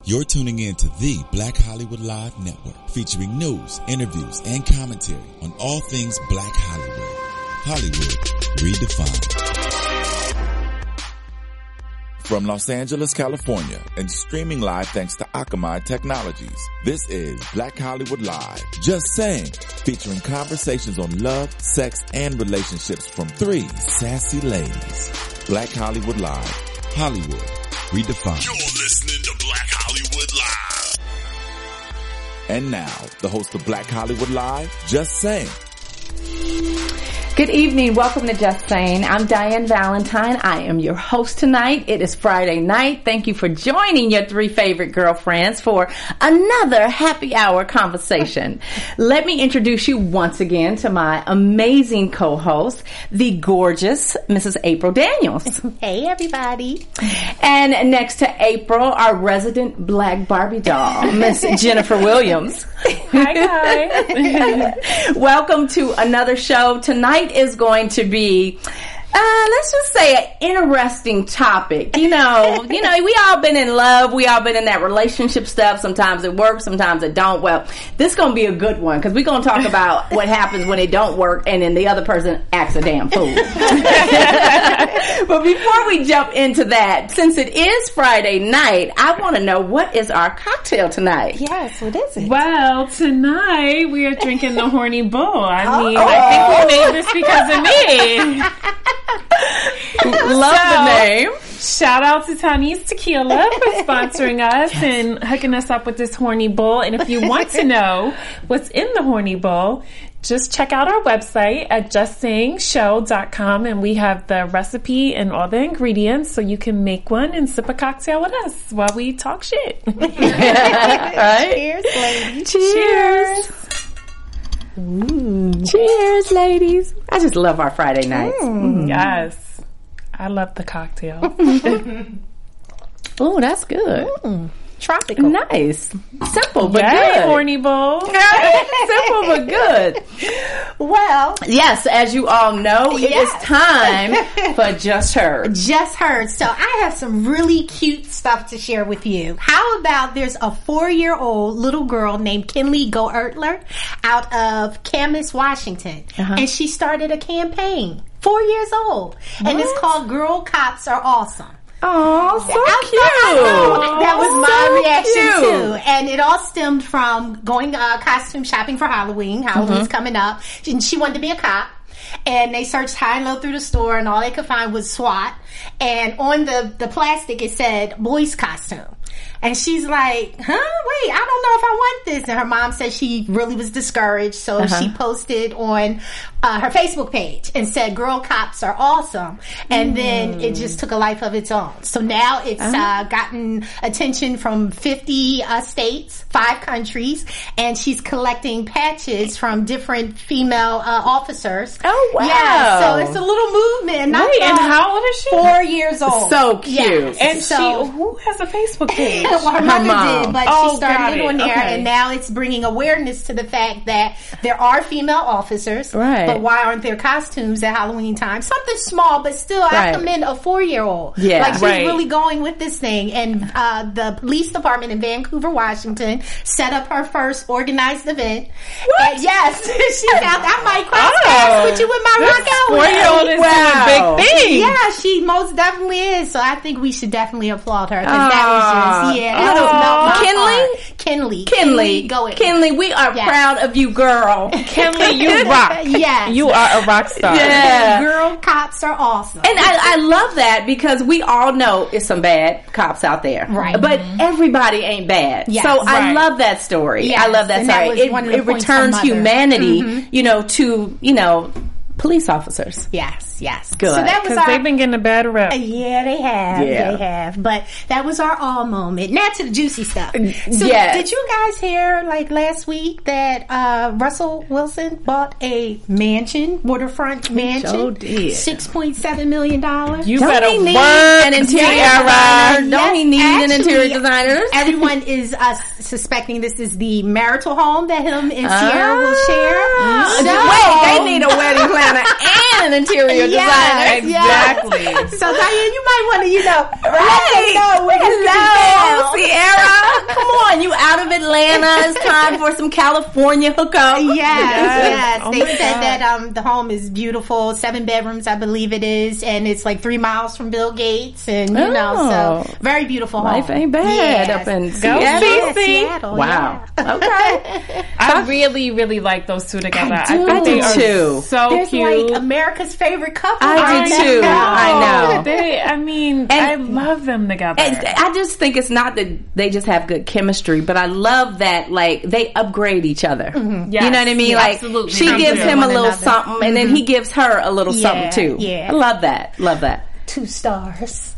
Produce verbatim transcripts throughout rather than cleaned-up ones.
You're tuning in to the Black Hollywood Live Network, featuring news, interviews, and commentary on all things Black Hollywood. Hollywood redefined. From Los Angeles, California, and streaming live thanks to Akamai Technologies, this is Black Hollywood Live. Just saying, featuring conversations on love, sex, and relationships from three sassy ladies. Black Hollywood Live. Hollywood redefined. You're listening to Black Hollywood Live. And now, the host of Black Hollywood Live, Just Saying. Good evening. Welcome to Just Saying. I'm Diane Valentine. I am your host tonight. It is Friday night. Thank you for joining your three favorite girlfriends for another happy hour conversation. Let me introduce you once again to my amazing co-host, the gorgeous Missus April Daniels. Hey, everybody. And next to April, our resident Black Barbie doll, Miss Jennifer Williams. Hi, guys. Welcome to another show. Tonight is going to be, uh, let's just say, an interesting topic. You know, you know, we all been in love. We all been in that relationship stuff. Sometimes it works, sometimes it don't. Well, this is going to be a good one because we're going to talk about what happens when it don't work and then the other person acts a damn fool. But before we jump into that, since it is Friday night, I want to know, what is our cocktail tonight? Yes, what is it? Well, tonight we are drinking the Horny Bull. I oh. mean, I think we made this because of me. Love so, the name. Shout out to Tony's Tequila for sponsoring us yes. and hooking us up with this Horny Bull. And if you want to know what's in the Horny Bull, just check out our website at just saying show dot com, and we have the recipe and all the ingredients so you can make one and sip a cocktail with us while we talk shit. Right? Cheers, ladies. Cheers. Ooh. Cheers, ladies. I just love our Friday nights. Mm. Yes. I love the cocktail. Oh, that's good. Mm. Tropical. Nice. Simple but Yay, good. Horny Bull. Simple but good. Well, yes, as you all know, it yes. is time for Just Heard. Just Heard. So I have some really cute stuff to share with you. How about there's a four-year-old little girl named Kinley Goertler out of Camas, Washington. Uh-huh. And she started a campaign. Four years old. What? And it's called Girl Cops Are Awesome. Oh, so I, cute. I know. That was my so reaction cute. too. And it all stemmed from going uh, costume shopping for Halloween. Halloween's mm-hmm. coming up. And she wanted to be a cop. And they searched high and low through the store, and all they could find was SWAT. And on the, the plastic, it said boys costume. And she's like, huh? Wait, I don't know if I want this. And her mom said she really was discouraged. So uh-huh. she posted on uh, her Facebook page and said, Girl Cops Are Awesome. And mm. then it just took a life of its own. So now it's uh-huh. uh, gotten attention from fifty uh, states, five countries. And she's collecting patches from different female uh, officers. Oh, wow. Yeah, so it's a little movement. Wait, and how old is she? Four years old. So cute. Yes. And so, she, who has a Facebook page? Well, her, her mother mom. did, but oh, she started it on there, okay. and now it's bringing awareness to the fact that there are female officers, right. but why aren't there costumes at Halloween time? Something small, but still, right. I commend a four-year-old. Yeah, like she's right. really going with this thing. And uh, the police department in Vancouver, Washington, set up her first organized event. What? And yes, she found I might cross paths with you with my rock out. Four-year-old is wow. doing big things. Yeah, she most definitely is. So I think we should definitely applaud her because Aww. that was just yeah. That was melt my Kinley? heart. Kinley. Kinley. Go ahead. Kinley, we are yes. proud of you, girl. Kinley, you rock. Yes. You are a rock star. Yeah. Girl cops are awesome. And I, I love that because we all know it's some bad cops out there. Right. But everybody ain't bad. Yes. So I Right. love that story. Yes. I love that And story. that was it one of the it points returns her mother- humanity, Mhm. you know, to, you know, police officers. Yes, yes. Good. So that was Because our... they've been getting a bad rep. Yeah, they have. Yeah. They have. But that was our all moment. Now to the juicy stuff. So yes. did you guys hear, like, last week that uh, Russell Wilson bought a mansion, waterfront mansion? sure did. six point seven million dollars. You Don't better he need work. an interior Yes. designer? Don't he Yes, need an actually, interior designer? Everyone is uh, suspecting this is the marital home that him and Sierra will share. Ah. So- Wait, they need a wedding planner and an interior Yes, designer. Exactly. So Diane, you might want to, you know, Right. let them know when this Hello, is Sierra. Atlanta. It's time for some California hookup. Yes, yes. Oh They my said God. that um, the home is beautiful, seven bedrooms, I believe it is, and it's like three miles from Bill Gates, and you know, Oh. so very beautiful home. Life ain't bad Yes. up in Go Seattle. Cece. Seattle, Wow. yeah. Okay. I really, really like those two together. I do. think they I are do too. so There's cute. like America's favorite couple. I do right too. now. I know. They, I mean, I love them together. And I just think it's not that they just have good chemistry, but I love that like they upgrade each other. Yes. You know what I mean? Yeah, like absolutely. she Come gives to him a one little another. something, and then he gives her a little Yeah, something too. yeah. I love that. Love that. Two stars.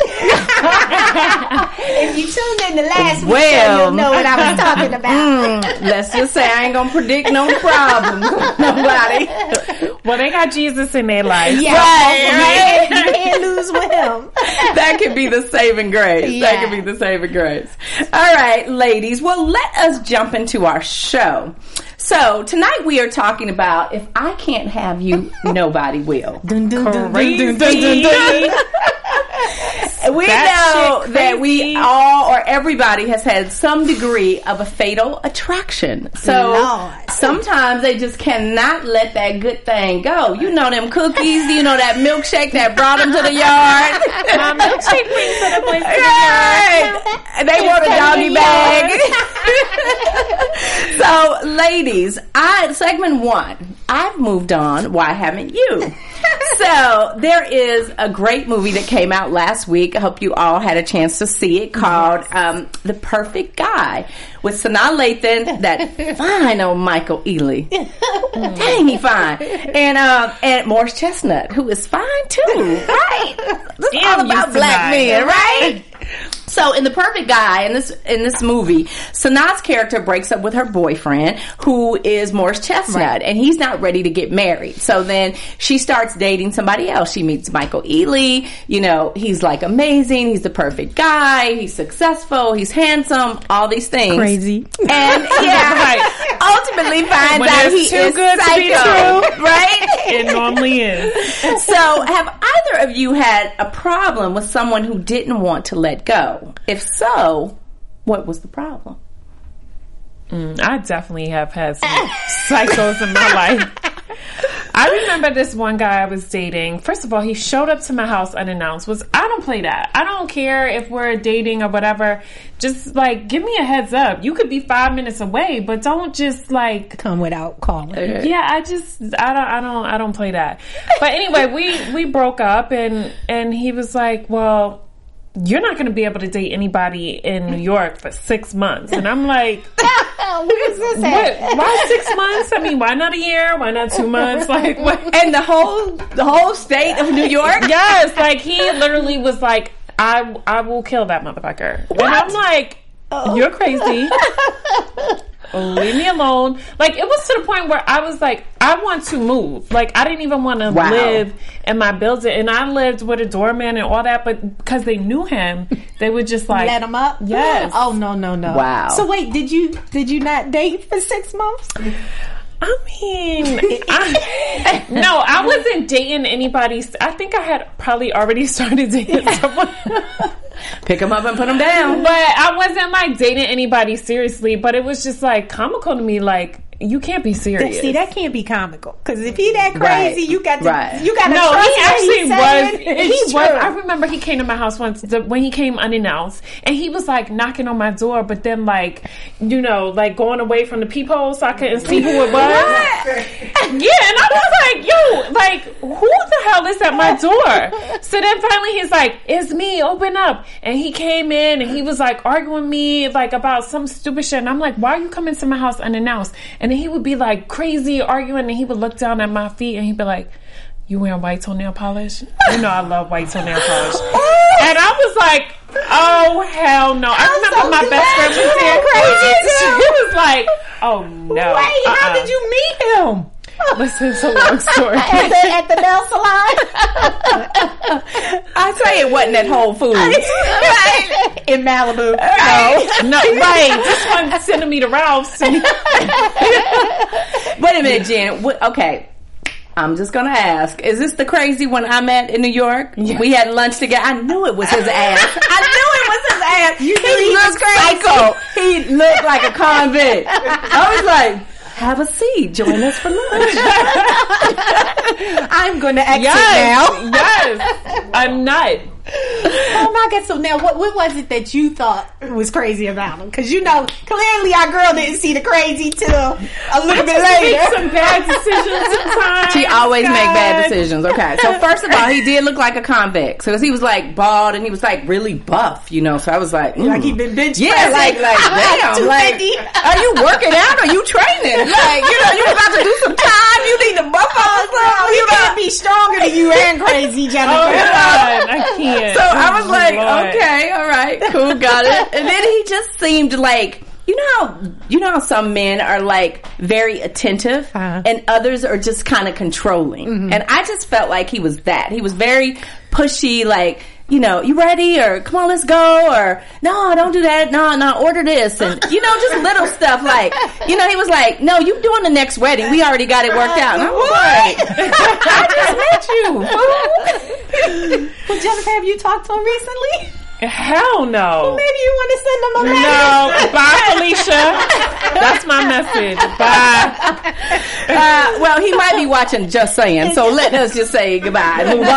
If you tuned in the last week, Well, you'll know what I was talking about. Mm, let's just say I ain't gonna predict no problems. Nobody. Well, they got Jesus in their life. Yeah, Right, you can't lose with him. That could be the saving grace. That could be the saving grace. All right, ladies. Well, let us jump into our show. So tonight we are talking about if I can't have you, nobody will. Dun, dun, dun, Crazy. dun, dun, dun, dun. We That know shit that we crazy. all or everybody has had some degree of a fatal attraction. So Lord. sometimes they just cannot let that good thing go. You know them cookies, you know that milkshake that brought them to the yard. My milkshake brings to the place to the Right. They want a doggy bag. So, ladies, I segment one. I've moved on. Why haven't you? So, there is a great movie that came out last week. I hope you all had a chance to see it, called um, The Perfect Guy, with Sanaa Lathan, that fine old Michael Ealy. Dang, he fine. And um, and Morris Chestnut, who is fine too, right? This is all Damn you about black tonight. men, right? So in The Perfect Guy, in this in this movie, Sanaa's character breaks up with her boyfriend, who is Morris Chestnut, and he's not ready to get married. So then she starts dating somebody else. She meets Michael Ealy. You know, he's like amazing. He's the perfect guy. He's successful. He's handsome. All these things. Crazy. And yeah, Right. ultimately finds When out it's he too is good to be psycho, true. right? It normally is. So, have either of you had a problem with someone who didn't want to let go? If so, what was the problem? Mm, I definitely have had some psychos in my life. I remember this one guy I was dating. First of all, he showed up to my house unannounced. Was I don't play that. I don't care if we're dating or whatever. Just like give me a heads up. You could be five minutes away, but don't just like Come without calling. yeah, I just I don't I don't I don't play that. But anyway, we we broke up and and he was like, "Well, you're not going to be able to date anybody in New York for six months." And I'm like, What is this at? what, why six months? I mean, why not a year? Why not two months? Like, what? And the whole the whole state of New York? Yes, like he literally was like, I I will kill that motherfucker. And I'm like, you're crazy. Leave me alone. Like, it was to the point where I was like, I want to move. Like, I didn't even want to Wow. live in my building. And I lived with a doorman and all that, but because they knew him, they would just like Let him up? Yes. Oh no no no. Wow. So wait, did you did you not date for six months? I mean, I, no, I wasn't dating anybody. I think I had probably already started dating someone. Pick them up and put them down. But I wasn't like dating anybody seriously, but it was just like comical to me. Like, you can't be serious. See, that can't be comical. Because if he that crazy, Right. you got to Right. you got to No, trust he what actually he's was. saying. He It's was. true. I remember he came to my house once the, when he came unannounced, and he was like knocking on my door, but then like you know, like going away from the peephole so I couldn't see who it was. Yeah, and I was like, yo, like who the hell is at my door? So then finally he's like, it's me, open up. And he came in and he was like arguing with me like about some stupid shit. And I'm like, why are you coming to my house unannounced? And then he would be like crazy arguing, and he would look down at my feet and he'd be like, you wearing white toenail polish? You know I love white toenail polish. And I was like, oh hell no. I remember so my best friend was there. crazy, She was like, oh no. Wait, how Uh-uh. did you meet him? Listen, it's a long story. At the, at the nail salon? I say it wasn't at Whole Foods. Right. In Malibu. No. No, right. This one sending me to Ralph's. Wait a minute, Jen. What, okay. I'm just gonna ask: is this the crazy one I met in New York? Yeah. We had lunch together. I knew it was his ass. I knew it was his ass. You knew he was looked crazy. psycho. He he looked like a convict. I was like, have a seat. Join us for lunch. I'm going to exit Yes, now. yes, a nut. Oh my God! So now, what what was it that you thought was crazy about him? Because you know, clearly our girl didn't see the crazy till a little bit Make later. some bad decisions sometimes. She always make bad God. decisions. Okay, so first of all, he did look like a convict. So he was like bald and he was like really buff, you know. So I was like, mm. Like he been bench yeah, pressing. like like damn, like are you working out or you training? Like you know, you about to do some time. You need to buff up. Oh, he can't be stronger than you and crazy, Jennifer. Oh God, I can't. So I was Oh, like, Lord. okay, all right, cool, got it. And then he just seemed like, you know how, you know how some men are like very attentive Uh-huh. and others are just kind of controlling. Mm-hmm. And I just felt like he was that. He was very pushy, like, you know, you ready? Or come on, let's go. Or no, don't do that. No, no, order this. And, you know, just little stuff like, you know, he was like, no, you doing the next wedding. We already got it worked out. And I was like, I just met you, fool. Well, Jennifer, have you talked to him recently? Hell no. Maybe you want to send him a No, message. bye, Felicia. That's my message. Bye. Uh, well, he might be watching Just Saying, so let us just say goodbye and move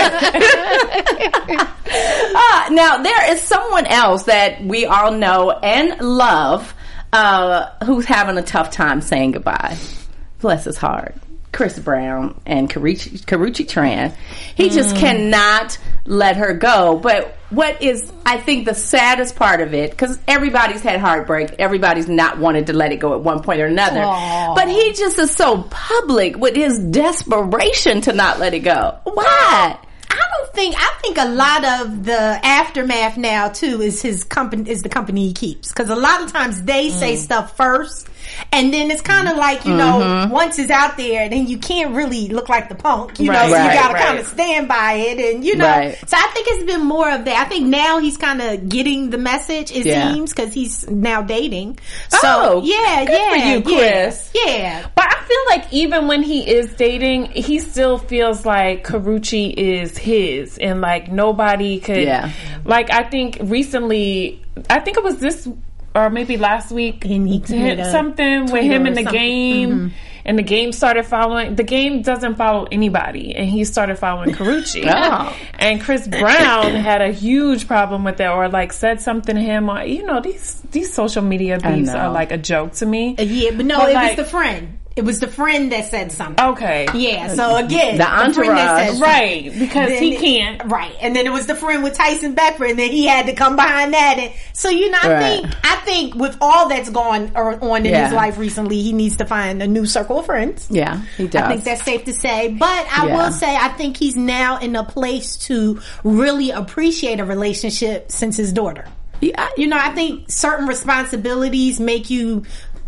on. uh, now, there is someone else that we all know and love uh, who's having a tough time saying goodbye. Bless his heart. Chris Brown and Karrueche, Karrueche Tran. He just Mm. cannot let her go. But what is, I think, the saddest part of it, because everybody's had heartbreak, everybody's not wanted to let it go at one point or another. Aww. But he just is so public with his desperation to not let it go. Why? I don't think. I think a lot of the aftermath now too is his company. Is the company he keeps, because a lot of times they say stuff first, and then it's kind of like, you know, once it's out there, then you can't really look like the punk, you know. Right, So right, you got to right. kind of stand by it, and you know. Right. So I think it's been more of that. I think now he's kind of getting the message. It Yeah. seems, because he's now dating. So Oh, yeah, good yeah, for you, yeah, Chris. yeah. But I feel like even when he is dating, he still feels like Karrueche is his, and like nobody could. Yeah. Like I think recently, I think it was this or maybe last week, And he made a something with tweet him or in the something. game. Mm-hmm. And the game started following. The game doesn't follow anybody, and he started following Karrueche. Oh. And Chris Brown had a huge problem with it, or like said something to him. Or, you know, these these social media I beefs know. are like a joke to me. Yeah, but no, But it like- was the friend. It was the friend that said something. Okay, Yeah, so again, The friend that entourage. said right, because Then he it- can't. Right, and then it was the friend with Tyson Beckford, and then he had to come behind that. And so you know, I Right. think I think with all that's gone or on in Yeah. his life recently, he needs to find a new circle of friends. Yeah, he does. I think that's safe to say. But I Yeah. will say, I think he's now in a place to really appreciate a relationship since his daughter. Yeah, You know, I think certain responsibilities make you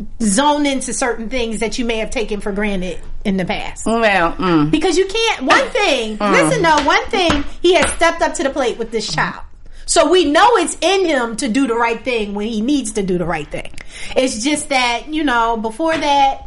zone into certain things that you may have taken for granted in the past. well, mm. Because you can't, one thing, listen though, one thing, he has stepped up to the plate with this child. So we know it's in him to do the right thing when he needs to do the right thing. It's just that, you know, before that,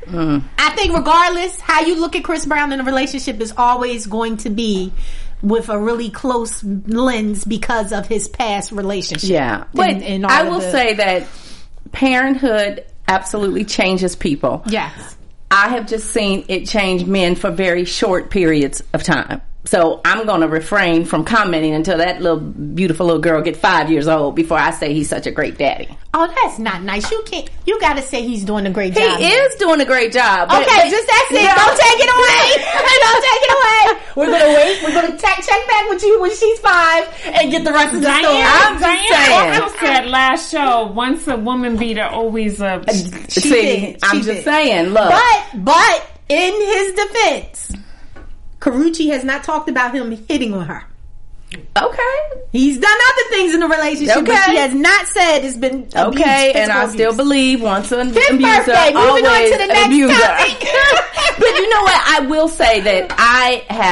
I think regardless how you look at Chris Brown in a relationship is always going to be with a really close lens because of his past relationship. Yeah, but And- and all I of will the- say that parenthood absolutely changes people. Yes. I have just seen it change men for very short periods of time. So I'm going to refrain from commenting until that little beautiful little girl get five years old before I say he's such a great daddy. Oh, that's not nice. You can't, you gotta say he's doing a great He job. is doing a great job. but- Okay, but- just that's it. No. Don't take it away. Don't take it away. We're gonna wait. We're gonna ta- check back with you when she's five and get the rest of the story. I'm just Diane saying. also said last show, once a woman beater, always a. She See, did. I'm She just did. saying, look. But but in his defense, Karrueche has not talked about him hitting on her. Okay. He's done other things in the relationship, but Okay. she has not said it's been abuse, Okay, and I physical still abuse. believe once an Fifth abuser, birthday. Moving on always to the an next abuser. topic. But you know what? I will say that I have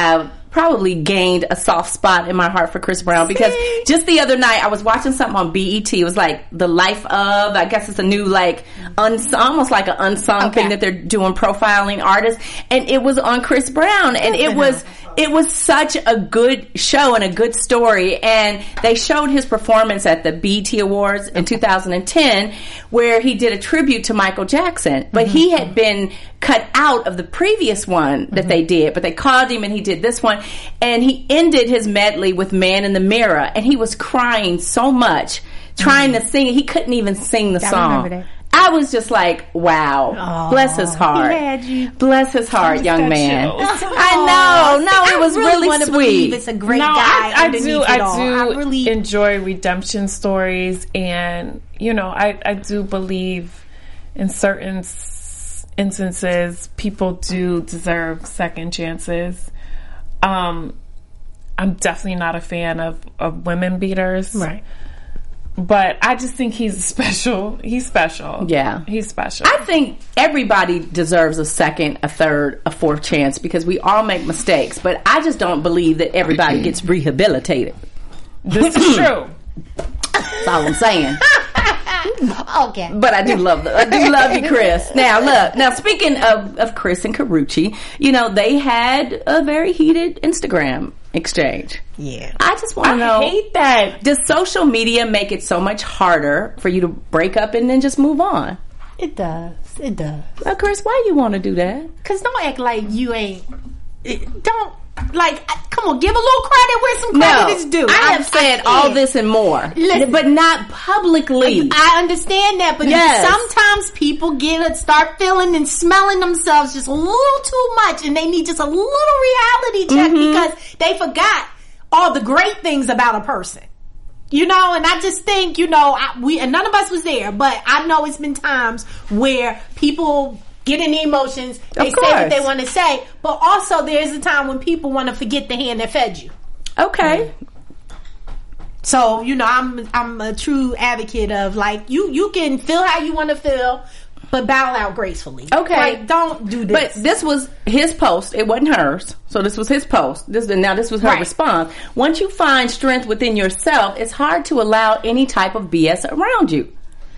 probably gained a soft spot in my heart for Chris Brown because See? just the other night I was watching something on B E T. It was like the life of, I guess it's a new like uns- almost like an unsung Okay. thing that they're doing, profiling artists, and it was on Chris Brown, and Good it for was him. it was such a good show and a good story. And they showed his performance at the B E T Awards in two thousand ten, where he did a tribute to Michael Jackson, but Mm-hmm. he had been cut out of the previous one that Mm-hmm. they did, but they called him and he did this one, and he ended his medley with Man in the Mirror, and he was crying so much trying to sing it. He couldn't even sing the I song. remember that. I was just like, wow. Aw, Bless his heart. he had you. Bless his heart, young got man. chills. I know. No, I it was really, really, wanna sweet. believe it's a great no, guy. I, I underneath do. it I all. do I really enjoy redemption stories, and you know, I I do believe in certain s- instances people do deserve second chances. Um, I'm definitely not a fan of of women beaters, right. but I just think he's special. He's special. Yeah. he's special. I think everybody deserves a second, a third, a fourth chance because we all make mistakes, but I just don't believe that everybody gets rehabilitated. This is true. That's all I'm saying. Okay. But I do love the, I do love you, Chris. Now look, now speaking of, of Chris and Karrueche, you know, they had a very heated Instagram exchange. Yeah. I just want to I know, hate that. does social media make it so much harder for you to break up and then just move on? It does. It does. Well, Chris, why you want to do that? Cause don't act like you ain't. It, don't like. I- Come on, give a little credit where some credit is due. I have said all can't. this and more, Listen. but not publicly. I understand that, but Yes. sometimes people get start feeling and smelling themselves just a little too much, and they need just a little reality check Mm-hmm. because they forgot all the great things about a person. You know, and I just think, you know, I, we and none of us was there, but I know it's been times where people get in the emotions, they Of say what course. they want to say, but also there's a time when people want to forget the hand that fed you. Okay. So, you know, I'm I'm a true advocate of like you you can feel how you want to feel, but bow out gracefully. Okay. Like, don't do But this. this was his post. It wasn't hers. So this was his post. This now this was her Right. response. Once you find strength within yourself, it's hard to allow any type of B S around you.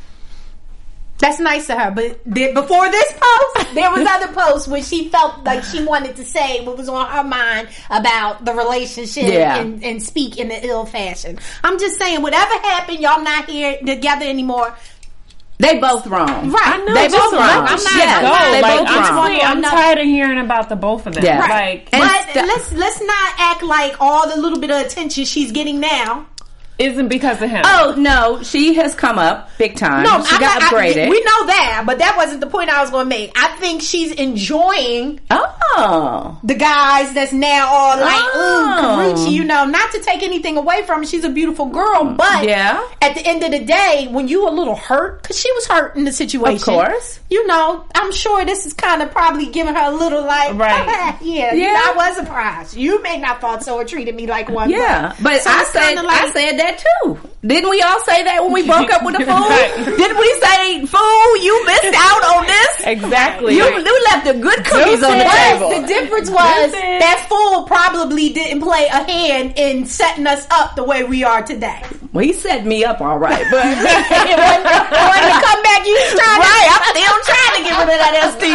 That's nice of her, but there, before this post, there was other posts where she felt like she wanted to say what was on her mind about the relationship Yeah. and, and speak in an ill fashion. I'm just saying, whatever happened, y'all not here together anymore. They both wrong. Right. I know. They just both let wrong. the I'm shit not- go. I'm not- they Like, both wrong. honestly, I'm No. tired of hearing about the both of them. Yeah. Like, And But st- let's let's not act like all the little bit of attention she's getting now. isn't because of him. Oh no, she has come up big time. No, she I'm got not- I- upgraded. we know that, but that wasn't the point I was going to make. I think she's enjoying oh, the guys that's now all like, Oh. ooh, Karrueche, you know, not to take anything away from her. She's a beautiful girl, but Yeah. at the end of the day, when you a little hurt, because she was hurt in the situation. Of course. You know, I'm sure this is kind of probably giving her a little like, Right. yeah, Yeah. I was surprised. You may not thought so or treated me like one. yeah, but So I it's said kinda like- I said that too. Didn't we all say that when we broke up with the fool? Right. Didn't we say, "Fool, you missed out on this"? Exactly. You, you left the good cookies on the Deuces. table. The difference was Listen. that fool probably didn't play a hand in setting us up the way we are today. Well, he set me up all right, but It wasn't, it wasn't to come back. You was trying to right, I'm still trying to get rid of that S T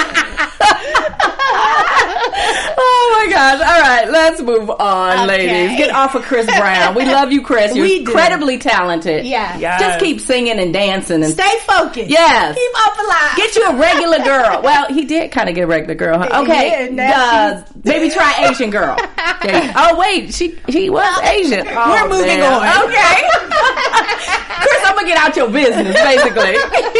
D. Oh my gosh! All right, let's move on, Okay. ladies. Get off of Chris Brown. We love you, Chris. You're We do. incredibly talented. Yeah. Yes. Just keep singing and dancing and Stay focused. Yes. Keep up alive. get you a regular girl. Well, he did kind of get a regular girl. Huh? Okay, Yeah, now uh, maybe try Asian girl. There you- oh wait, she he was Asian. Oh, We're moving damn. on. Okay, Chris, I'm gonna get out your business, basically.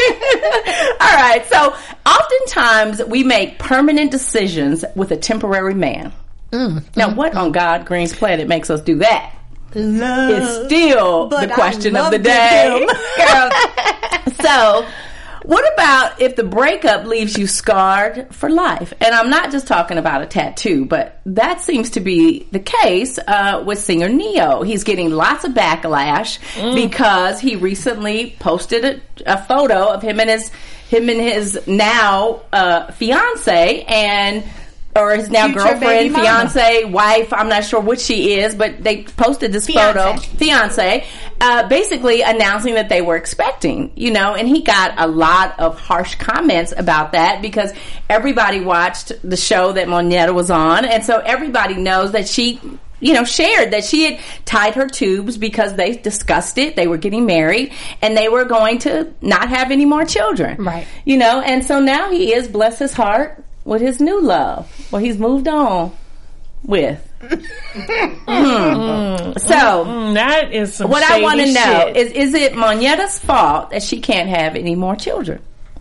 All right. So, oftentimes we make permanent decisions with a temporary man. Now, what on God Green's planet makes us do that? Love. Is still But the I question of the loved day. him. Girl. So, what about if the breakup leaves you scarred for life? And I'm not just talking about a tattoo, but that seems to be the case uh, with singer Neo. He's getting lots of backlash because he recently posted a, a photo of him and his him and his now uh, fiance, and or his now Future baby girlfriend, mama. fiance, wife, I'm not sure what she is, but they posted this Fiance. photo, fiance, uh, basically announcing that they were expecting, you know, and he got a lot of harsh comments about that because everybody watched the show that Monyetta was on, and so everybody knows that she, you know, shared that she had tied her tubes because they discussed it, they were getting married, and they were going to not have any more children. Right. You know, and so now he is, bless his heart, with his new love, well, he's moved on with. mm. So, Mm, that is some what I want to shady know shit. is: is it Monyetta's fault that she can't have any more children?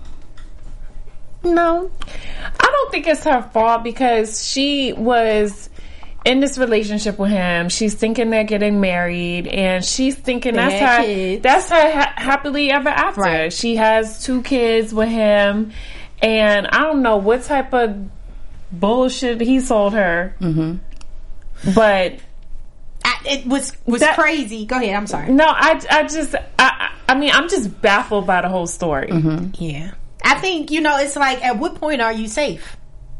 No. I don't think it's her fault because she was in this relationship with him. She's thinking they're getting married, and she's thinking They that's had her. kids. That's her ha- happily ever after. Right. She has two kids with him, and I don't know what type of bullshit he sold her. Mm-hmm. But I, it was was That- crazy. Go ahead. I'm sorry. no, I, I just, I, I mean, I'm just baffled by the whole story. Yeah. I think, you know, it's like, at what point are you safe?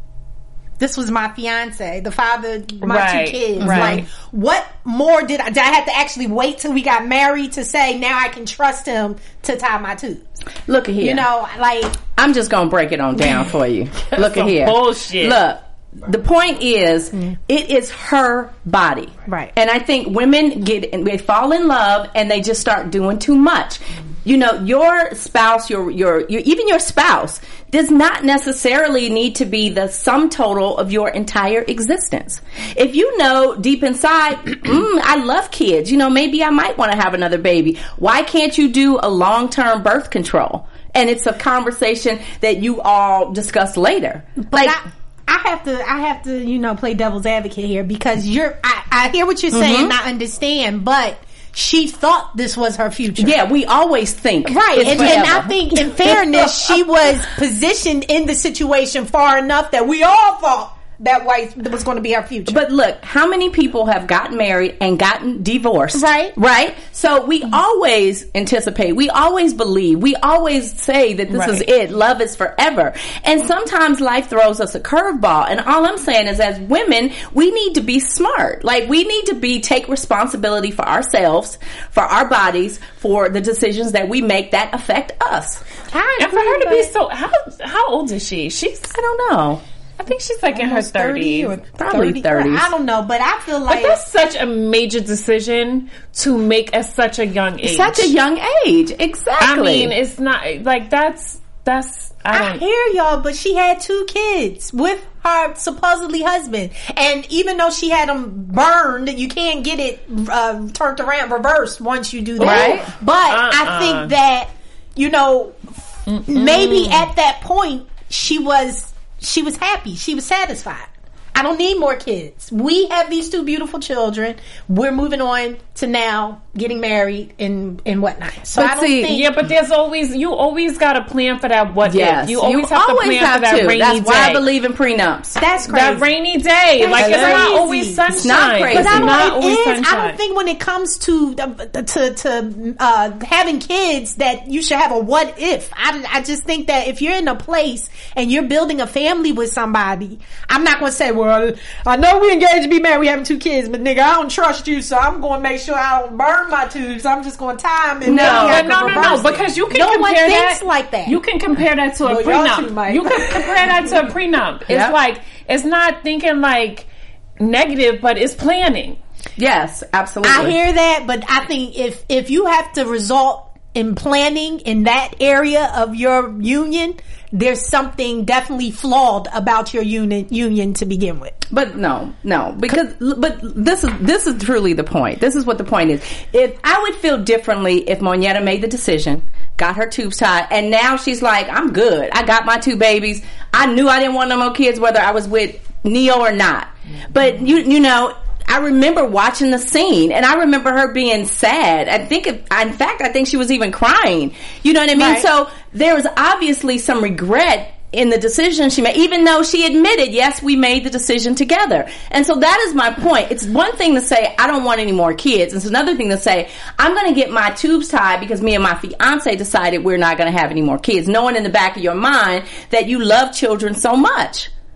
This was my fiance, the father of my Right, two kids. right. Like, what more did I, did I have to actually wait till we got married to say, now I can trust him to tie my tubes? Look at here. You know, like, I'm just gonna break it on down for you. Look at some here. bullshit. Look, the point is, it is her body, Right. And I think women get they fall in love and they just start doing too much. You know, your spouse, your your, your even your spouse does not necessarily need to be the sum total of your entire existence. If you know deep inside, mm, I love kids. You know, maybe I might want to have another baby. Why can't you do a long term birth control? And it's a conversation that you all discuss later. but I, I have to, I have to, you know, play devil's advocate here because you're, I, I hear what you're saying, I understand, but she thought this was her future. Yeah, we always think. Right, it's and, and I forever. think, in fairness, she was positioned in the situation far enough that we all thought that wife was going to be our future. But look, how many people have gotten married and gotten divorced? Right. Right? So we always anticipate, we always believe, we always say that this is Right. it, love is forever. And sometimes life throws us a curveball. And all I'm saying is, as women, we need to be smart. Like, we need to be, take responsibility for ourselves, for our bodies, for the decisions that we make that affect us. I And for her to agree, be so, how how old is she? She's, I don't know. I think she's like in her almost thirty thirties. or Probably thirties. I don't know, but I feel But like that's such a major decision to make at such a young age. Such a young age. Exactly. I mean, it's not like that's that's. I I don't. hear y'all, but she had two kids with her supposedly husband, and even though she had them burned, you can't get it uh, turned around, reversed once you do that. Right. But Uh-uh. I think that, you know, f- maybe at that point she was she was happy, she was satisfied. I don't need more kids. We have these two beautiful children. We're moving on to now getting married and and whatnot. So But I don't see, think. Yeah, but there's always you always got to plan for that. What Yes. if you always have always to plan have for that to. rainy That's day. why I believe in prenups. That's crazy. That rainy day, like it's crazy. not always sunshine. It's not crazy. It's But I don't, not it always is. sunshine. I don't think when it comes to to to uh, having kids that you should have a what if. I, I just think that if you're in a place and you're building a family with somebody, I'm not going to say, well, I know we engaged to be married, we having two kids, but nigga, I don't trust you, so I'm going to make sure I don't burn my tubes. I'm just going to tie them. And No, maybe I But can no, no, no, reverse it. because you can no one compare thinks that like that. You can compare that to a Well, y'all two prenup. might. You can compare that to a prenup. It's Yep. like it's not thinking like negative, but it's planning. Yes, absolutely. I hear that, but I think if if you have to result in planning in that area of your union, there's something definitely flawed about your union union to begin with. But no, no, because but this is this is truly the point. This is what the point is. If I would feel differently if Monyetta made the decision, got her tubes tied, and now she's like, I'm good. I got my two babies. I knew I didn't want no more kids, whether I was with Neo or not. But you you know. I remember watching the scene, and I remember her being sad. I think, it, in fact, I think she was even crying. You know what I mean? Right. So there was obviously some regret in the decision she made, even though she admitted, yes, we made the decision together. And so that is my point. It's one thing to say, I don't want any more kids. It's another thing to say, I'm going to get my tubes tied because me and my fiance decided we're not going to have any more kids, knowing in the back of your mind that you love children so much.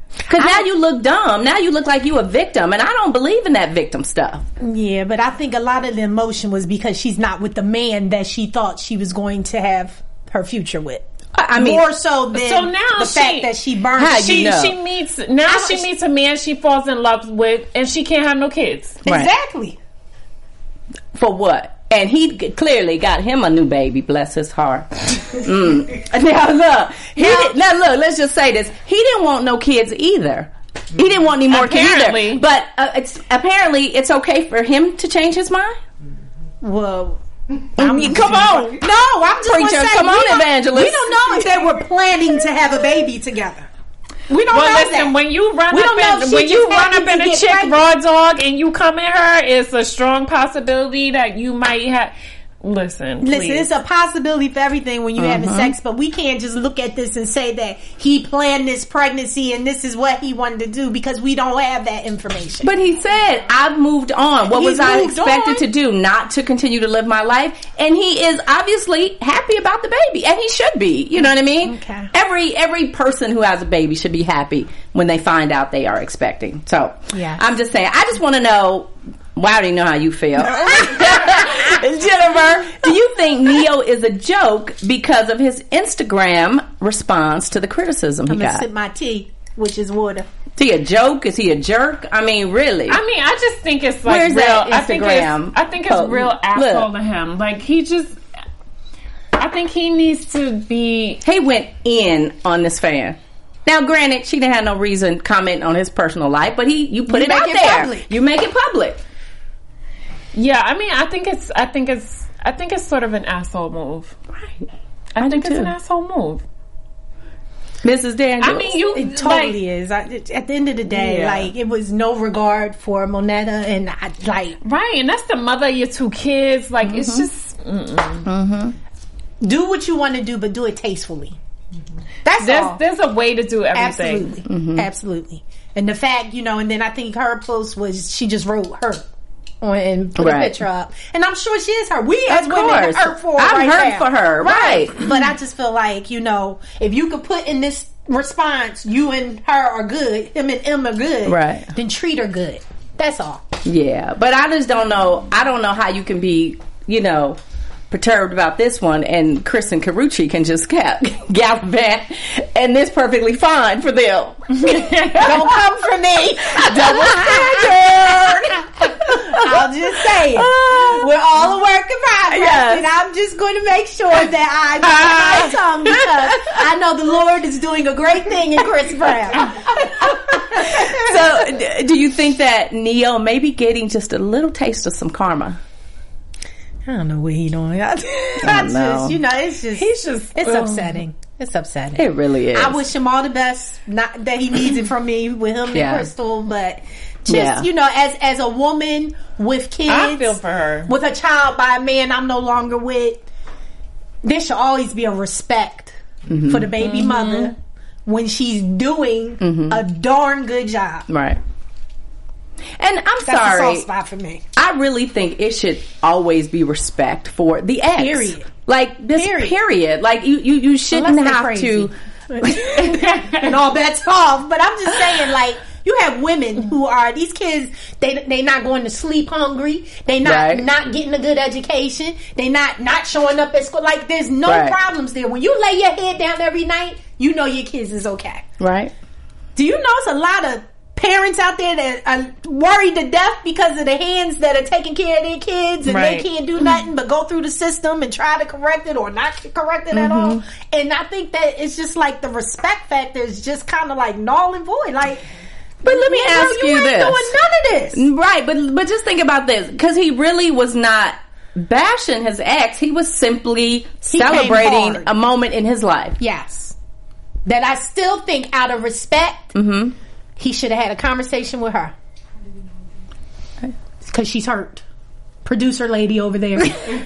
Because now you look dumb. Now you look like you a victim, and I don't believe in that victim stuff. Yeah, but I think a lot of the emotion was because she's not with the man that she thought she was going to have her future with. I mean, more so than so now the she, fact that she burned. How She you know? she meets now I she was- meets a man she falls in love with, and she can't have no kids. Right. Exactly. For what? And he g- clearly got him a new baby. Bless his heart. Mm. Now look, he Now- did, now look. Let's just say this: he didn't want no kids either. He didn't want any more kids Apparently. either. But uh, it's apparently it's okay for him to change his mind. Well, I mean, come on. no, I'm just Preacher, gonna say, come we on, don't- evangelist. We don't know if they were planning to have a baby together. We don't Well, know listen, that. when you run We don't know up if in she when you just run happened up in to a get chick pregnant. raw dog and you come at her, it's a strong possibility that you might have. Listen, Listen, please. it's a possibility for everything when you're having Uh-huh. sex, but we can't just look at this and say that he planned this pregnancy and this is what he wanted to do because we don't have that information. But he said, I've moved on. What He's was I moved expected on. to do? Not to continue to live my life. And he is obviously happy about the baby. And he should be. You know what I mean? Okay. Every every person who has a baby should be happy when they find out they are expecting. So, Yes. I'm just saying, I just want to know, well, I already know how you feel. Jennifer, do you think Neo is a joke because of his Instagram response to the criticism he I'm going to got? sip my tea, which is water. Is he a joke? Is he a jerk? I mean, really? I mean, I just think it's like Where's real. that I think Instagram it's. I think it's post? real Look. asshole to him. Like he just. I think he needs to be. He went in on this fan. Now, granted, she didn't have no reason commenting on his personal life, but he, you put You it make out it there. public. You make it public. Yeah, I mean, I think it's. I think it's. I think it's sort of an asshole move. Right. I, I think do it's too. an asshole move. Missus Daniels. I mean, you It totally like, is. I, at the end of the day, Yeah. like, it was no regard for Moneta, and I, like, right, and that's the mother of your two kids. Like Mm-hmm. it's just. Mm-mm. do what you want to do, but do it tastefully. That's There's all. there's a way to do everything. Absolutely. Mm-hmm. Absolutely. And the fact, you know, and then I think her post was she just wrote her on and put Right. a picture up. And I'm sure she is her. We as Of women course. hurt for her I'm right hurt now. for her, right. But I just feel like, you know, if you could put in this response, you and her are good, him and him are good, Right. then treat her good. That's all. Yeah, but I just don't know. I don't know how you can be, you know, perturbed about this one, and Chris and Carucci can just gallop gallivant, and this perfectly fine for them. Don't come for me. Double standard. I'll just say it. We're all a work in progress, Yes. and I'm just going to make sure that I hold my tongue because I know the Lord is doing a great thing in Chris Brown. So, d- do you think that Neo may be getting just a little taste of some karma? I don't know what he's doing. I, I don't know. just, you know, it's just, He's just. it's ugh. upsetting. It's upsetting. It really is. I wish him all the best. Not that he needs it from me with him Yeah. and Crystal, but just Yeah. you know, as as a woman with kids, I feel for her. with a child by a man I'm no longer with. There should always be a respect Mm-hmm. for the baby mother when she's doing Mm-hmm. a darn good job. Right. And I'm That's a sorry. soft spot for me. I really think it should always be respect for the ex. Period. Like this Period. period. Like you, you, you shouldn't Unless they're have crazy. to. And all bets off. But I'm just saying, like, you have women who are these kids. They they not going to sleep hungry. They not Right. not getting a good education. They not not showing up at school. Like, there's no Right. problems there. When you lay your head down every night, you know your kids is okay. Right. Do you know it's a lot of parents out there that are worried to death because of the hands that are taking care of their kids and Right. they can't do nothing but go through the system and try to correct it or not correct it at all. And I think that it's just like the respect factor is just kind of like null and void. Like, But let me yeah, ask girl, you, you ain't this. doing none of this. Right, but but just think about this, because he really was not bashing his ex. He was simply He came celebrating hard. a moment in his life. Yes. That I still think out of respect, Mm-hmm. he should have had a conversation with her. Because she's hurt. Producer lady over there.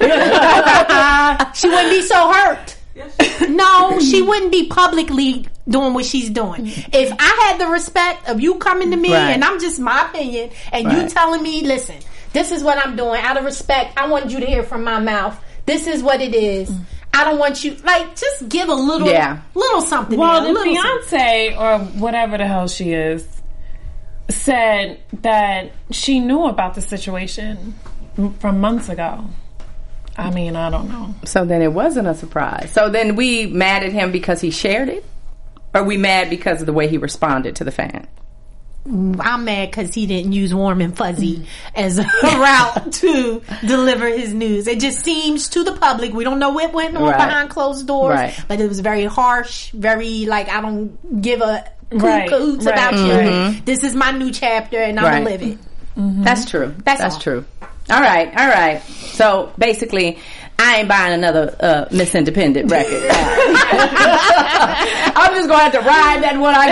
She wouldn't be so hurt. No, she wouldn't be publicly doing what she's doing. If I had the respect of you coming to me, Right. and I'm just my opinion, and you Right. telling me, listen, this is what I'm doing. Out of respect, I wanted you to hear from my mouth. This is what it is. I don't want you, like, just give a little, Yeah. little something. Well, there, the little something. fiance or whatever the hell she is said that she knew about the situation from months ago. I mean, I don't know. So then it wasn't a surprise. So then we mad at him because he shared it? Or we mad because of the way he responded to the fan? I'm mad because he didn't use warm and fuzzy as a route to deliver his news. It just seems to the public, we don't know what went on Right. behind closed doors, Right. but it was very harsh, very like, I don't give a Right. cahoots Right. about Mm-hmm. you. This is my new chapter and I'm Right. gonna live it. That's true. That's That's all. true. All right, all right. So basically, I ain't buying another uh, Miss Independent record. I'm just gonna have to ride that what I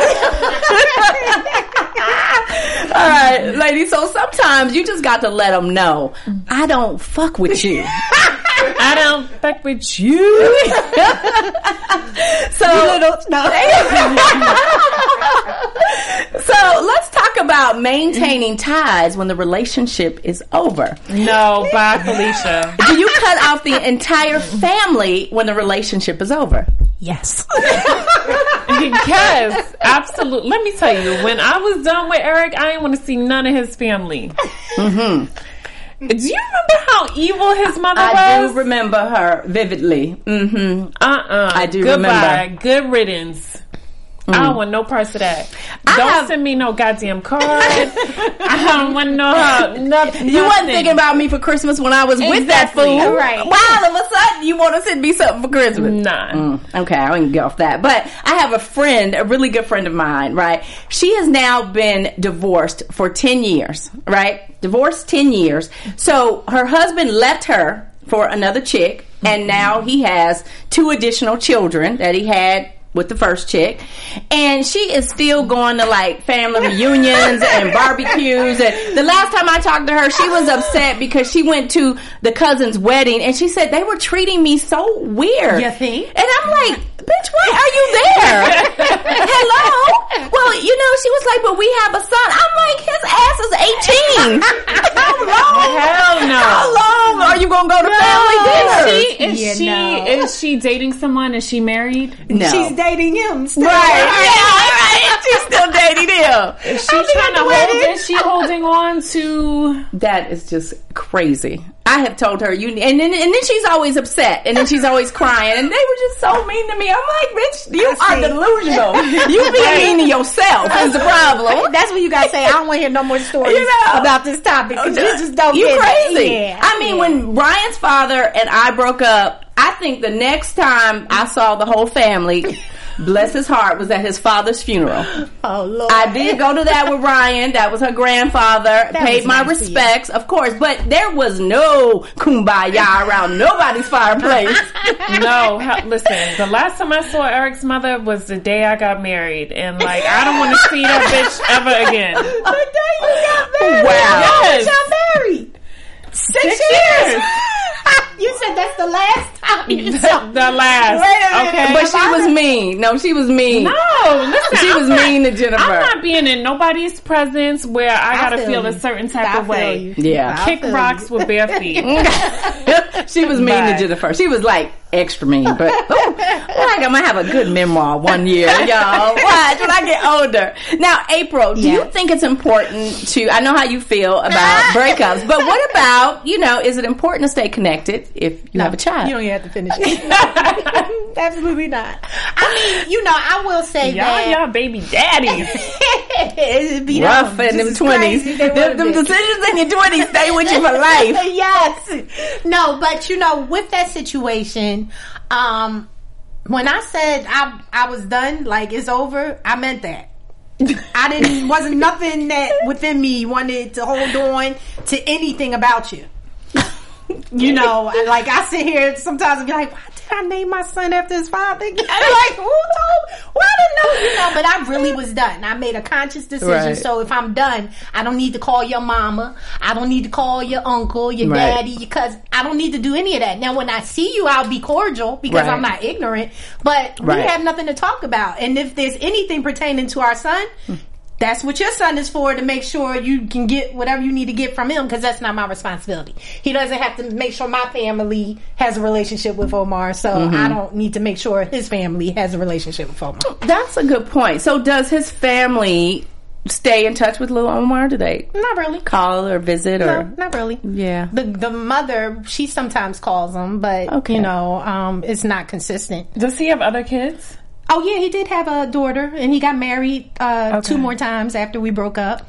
got. All right, ladies. So sometimes you just got to let them know I don't fuck with you. I don't fuck with you. So So let's talk about maintaining ties when the relationship is over. No, bye, Felicia. Do you cut off the entire family when the relationship is over? Yes. Yes, absolutely. Let me tell you, when I was done with Eric, I didn't want to see none of his family. Mm-hmm. Do you remember how evil his mother I was? do remember her vividly. Mm-hmm. Uh-uh. I do Goodbye. remember. Good riddance. I don't want no parts of that. I don't have- send me no goddamn card. I don't want no nothing. You wasn't thinking about me for Christmas when I was with that Exactly. fool. Right. Wow, all of a sudden you want to send me something for Christmas. Nah. Mm, okay, I can get off that. But I have a friend, a really good friend of mine, right? She has now been divorced for ten years, right? Divorced ten years. So her husband left her for another chick, and now he has two additional children that he had with the first chick, and she is still going to like family reunions and barbecues. And the last time I talked to her, she was upset because she went to the cousin's wedding and she said they were treating me so weird. You think? And I'm like, bitch, why are you there? Hello? Well, you know, she was like, but we have a son. I'm like, his ass is eighteen. How long? Hell no. How long are you gonna go to family dinners? Is she, is Yeah, she, no. is she dating someone? Is she married? No. She's dating him still. Right. Yeah, right. She's still dating him. Is she trying to hold? Is she holding on to? That is just crazy. I have told her you, and then and then she's always upset, and then she's always crying, and they were just so mean to me. I'm like, bitch, you are see. delusional. You being mean to yourself is the problem. That's what you gotta say. I don't want to hear no more stories You know. about this topic because you just don't You get it. crazy. Yeah. I mean, Yeah. when Ryan's father and I broke up, I think the next time I saw the whole family, bless his heart, was at his father's funeral. Oh Lord. I did go to that with Ryan. That was her grandfather. Paid was my nice of you. respects, of course, but there was no kumbaya around nobody's fireplace. No, ha- listen. The last time I saw Eric's mother was the day I got married, and like I don't want to see that bitch ever again. The day you got married. Wow. How Yes. long y'all married? Six, Six years. years. You said that's the last time you saw. The last. Wait a minute. Okay. But she was mean. No, she was mean. No, listen. She was I'm not- mean to Jennifer. I'm not being in nobody's presence where I, gotta feel feel, you. a certain type I of feel way. you. Yeah. I Kick feel rocks you. with bare feet. She was mean Bye. to Jennifer. She was like extra mean, but ooh, like I'm gonna have a good memoir one year, y'all. Watch when I get older. Now, April, do you Yes. think it's important to? I know how you feel about breakups, but what about you know? Is it important to stay connected if you have a child? You don't even have to finish it. Absolutely not. I mean, you know, I will say Y'all, that. y'all baby daddies. It'd be Rough them in them just as twenties. crazy they Them, wanna them be. decisions in your twenties stay with you for life. Yes. No, but you know, with that situation, um, when I said I I was done, like it's over, I meant that. I didn't wasn't nothing that within me wanted to hold on to anything about you. You know, like I sit here sometimes and be like, why did I name my son after his father? I'm like, who told? Why didn't know? You know, but I really was done. I made a conscious decision. Right. So if I'm done, I don't need to call your mama. I don't need to call your uncle, your Right. daddy, because I don't need to do any of that. Now, when I see you, I'll be cordial because Right. I'm not ignorant. But Right. we have nothing to talk about. And if there's anything pertaining to our son, That's what your son is for, to make sure you can get whatever you need to get from him, because that's not my responsibility. He doesn't have to make sure my family has a relationship with Omar, so mm-hmm. I don't need to make sure his family has a relationship with Omar. That's a good point. So does his family stay in touch with Lil Omar? Do they not really call or visit? Or no, not really. Yeah. The the mother, she sometimes calls him, but okay. you know, um, it's not consistent. Does he have other kids? Oh, yeah, he did have a daughter, and he got married uh, okay. two more times after we broke up.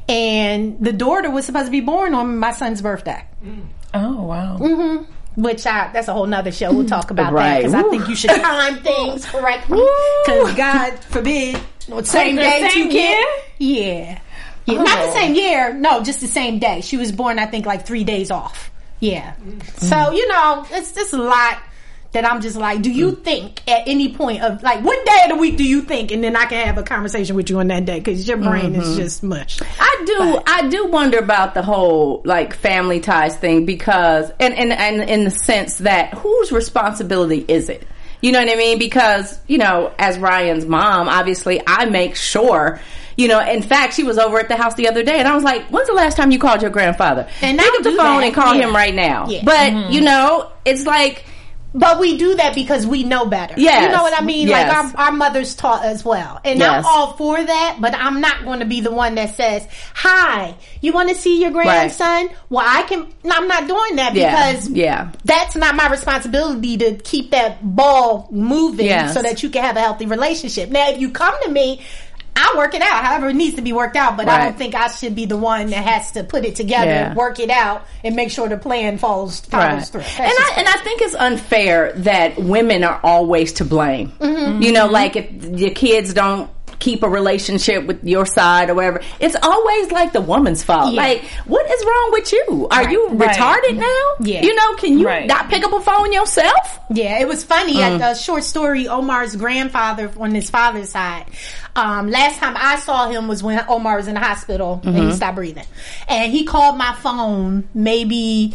And the daughter was supposed to be born on my son's birthday. Oh, wow. Mm-hmm. Which, I, that's a whole nother show. We'll talk about right. that, because I think you should time things correctly. Because, God forbid, same day, the same two year? kids. Yeah. yeah. Oh. Not the same year. No, just the same day. She was born, I think, like three days off. Yeah. Mm. So, you know, it's just a lot that I'm just like, do you think at any point of, like, what day of the week do you think? And then I can have a conversation with you on that day, because your brain mm-hmm. is just mush. I do, but. I do wonder about the whole, like, family ties thing, because, and, and, and in the sense that, whose responsibility is it? You know what I mean? Because, you know, as Ryan's mom, obviously, I make sure, you know, in fact, she was over at the house the other day, and I was like, when's the last time you called your grandfather? And pick up the phone that. and call yeah. him right now. Yeah. But, mm-hmm. you know, it's like, but we do that because we know better. Yes. You know what I mean? Yes. Like, our, our mothers taught as well. And yes. I'm all for that, but I'm not going to be the one that says, hi, you want to see your grandson? Right. Well, I can, no, I'm not doing that, because yeah. Yeah. that's not my responsibility to keep that ball moving yes. so that you can have a healthy relationship. Now, if you come to me, I'll work it out, however it needs to be worked out, but right. I don't think I should be the one that has to put it together, yeah. work it out, and make sure the plan follows, follows right. through. That's and I, and I think it's unfair that women are always to blame. Mm-hmm. You know, like if your kids don't keep a relationship with your side or whatever, it's always like the woman's fault. Yeah. Like, what is wrong with you? Are right. you retarded right. now? Yeah. You know, can you right. not pick up a phone yourself? Yeah, it was funny. Mm. At a short story, Omar's grandfather on his father's side, um, last time I saw him was when Omar was in the hospital mm-hmm. and he stopped breathing. And he called my phone maybe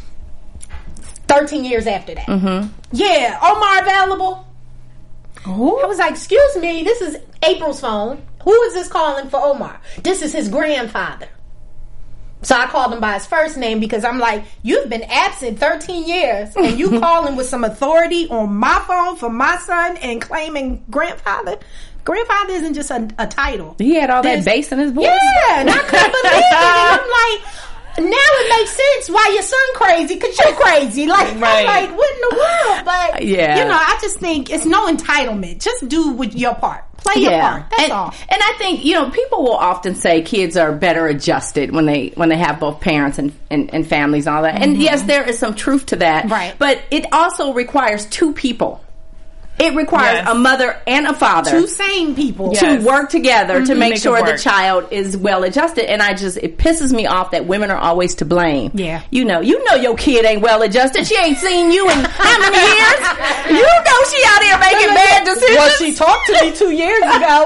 thirteen years after that. Mm-hmm. Yeah, Omar available? Ooh. I was like, excuse me, this is April's phone. Who is this calling for Omar? This is his grandfather. So I called him by his first name, because I'm like, you've been absent thirteen years and you calling with some authority on my phone for my son and claiming grandfather? Grandfather isn't just a, a title. He had all There's, that bass in his voice. Yeah, and I couldn't believe it. And I'm like, now it makes sense why your son crazy, because you're crazy. Like, right. I'm like, what in the world? But, yeah. you know, I just think it's no entitlement. Just do with your part. Play your yeah. part. That's and, all. And I think, you know, people will often say kids are better adjusted when they when they have both parents and, and, and families and all that. Mm-hmm. And yes, there is some truth to that. Right. But it also requires two people. It requires yes. a mother and a father. Two sane people. To yes. work together mm-hmm. to make, make sure the child is well adjusted. And I just, it pisses me off that women are always to blame. Yeah. You know, you know your kid ain't well adjusted. She ain't seen you in how many years? You know she out here making bad decisions. Well, she talked to me two years ago.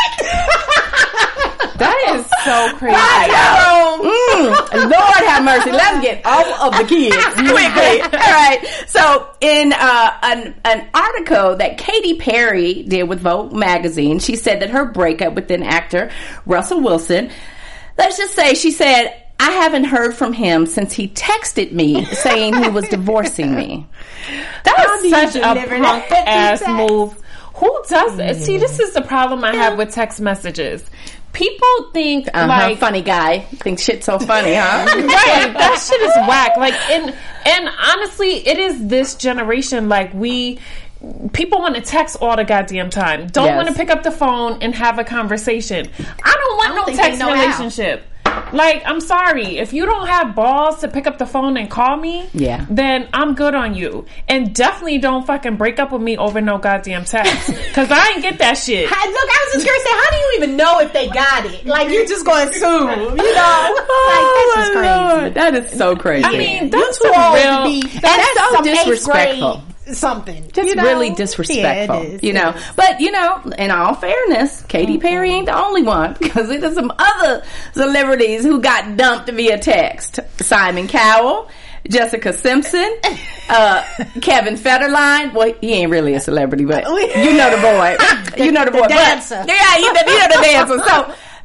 What? That is so crazy. I know. Mm. Lord have mercy. Let's get all of the kids quickly. All right. So, in uh, an, an article that Katy Perry did with Vogue magazine, she said that her breakup with then actor Russell Wilson, let's just say, she said, I haven't heard from him since he texted me saying he was divorcing me. That is such a punk ass move. Who does it? See, this is the problem I have with text messages. People think uh-huh. like funny guy thinks shit's so funny, huh? Right, that shit is whack. Like, and and honestly, it is this generation. Like, we people want to text all the goddamn time. Don't yes. want to pick up the phone and have a conversation. I don't want I don't no text relationship. How. Like, I'm sorry. If you don't have balls to pick up the phone and call me, yeah. then I'm good on you. And definitely don't fucking break up with me over no goddamn text. Because I ain't get that shit. I, look, I was just going to say, how do you even know if they got it? Like, you're just going to assume, you know? Oh, like, that's just crazy. Lord. That is so crazy. I mean, that's too old real, to be, that's, that's so disrespectful. Something. Just you know? really disrespectful. Yeah, it is, you know. it is. But, you know, in all fairness, Katy mm-hmm. Perry ain't the only one, because there's some other celebrities who got dumped via text. Simon Cowell, Jessica Simpson, uh, Kevin Federline. Well, he ain't really a celebrity, but you know the boy. You know the boy. The dancer. But, yeah, you know, you know the dancer. So,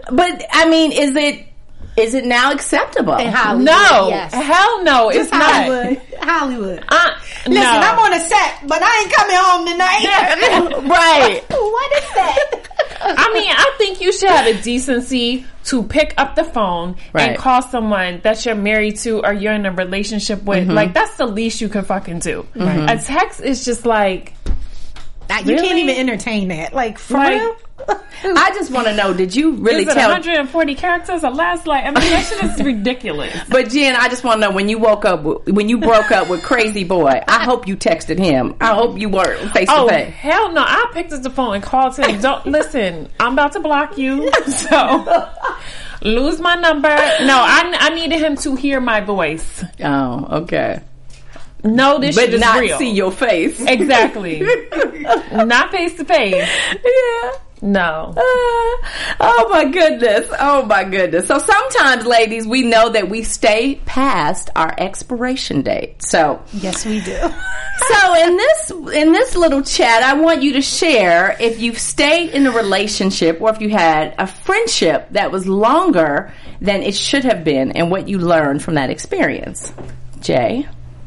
But I mean, is it is it now acceptable? In Hollywood, No, yes. hell no, it's Just Hollywood. not. Hollywood. Uh, Listen, no. I'm on a set, but I ain't coming home tonight. Right. What is that? I mean, I think you should have the decency to pick up the phone Right. and call someone that you're married to or you're in a relationship with. Mm-hmm. Like, that's the least you can fucking do. A text is just like, You Really? can't even entertain that. Like, for Like- real? I just want to know, did you really is it tell? one hundred forty characters or less? Like, I mean, that shit is ridiculous. But Jen, I just want to know, when you woke up, with- when you broke up with Crazy Boy, I hope you texted him. I hope you were face to Oh, face. hell no. I picked up the phone and called him. Don't listen, I'm about to block you. So lose my number. No, I, I needed him to hear my voice. Oh, okay. No, this But shit is not real. see your face. Exactly. Not face to face. Yeah. No. Uh, oh my goodness. Oh my goodness. So sometimes, ladies, we know that we stay past our expiration date. So Yes, we do. So in this in this little chat, I want you to share if you've stayed in a relationship or if you had a friendship that was longer than it should have been and what you learned from that experience. Jay?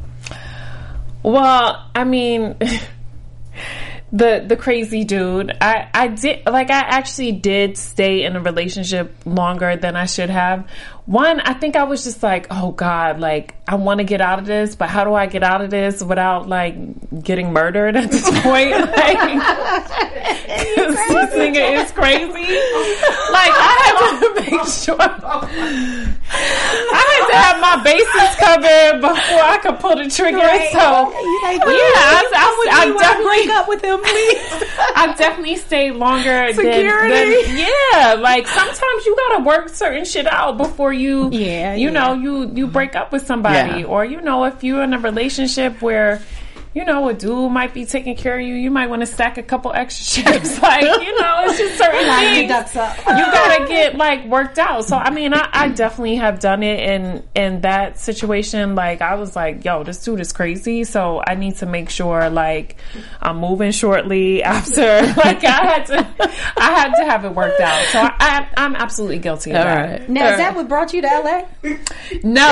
Well, I mean, the the crazy dude. I I did like I actually did stay in a relationship longer than I should have. One, I think I was just like, oh God, like I want to get out of this, but how do I get out of this without like getting murdered at this point? Like, 'cause this nigga is crazy. Like I had to make sure I had to have my bases covered before I could pull the trigger. Right. So You like, yeah, I, I, I, I definitely break up with him, please. I definitely stayed longer than, Security. than yeah. Like sometimes you gotta work certain shit out before you Yeah, you yeah. know you you break up with somebody, Yeah. or you know if you're in a relationship where you know a dude might be taking care of you, you might want to stack a couple extra chips. Like you know it's just certain Line your things ducks up. you gotta get like worked out. So I mean I, I definitely have done it in in that situation. Like I was like, yo, this dude is crazy, so I need to make sure like I'm moving shortly after. Like I had to I had to have it worked out. So I, I I'm absolutely guilty of All that. right. Now, is that what brought you to L A? No,